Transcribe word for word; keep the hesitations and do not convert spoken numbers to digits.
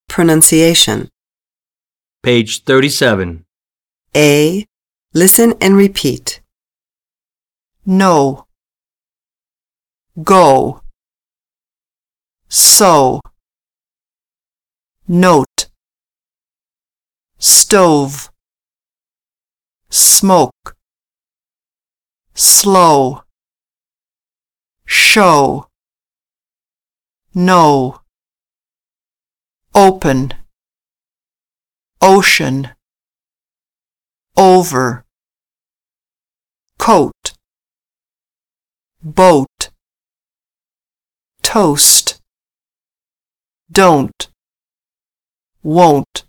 pronunciation. Page thirty-seven. A. Listen and repeat. No, go, so, note, stove, smoke, slow, show, no, open, ocean, over, coat, boat, toast, don't, won't,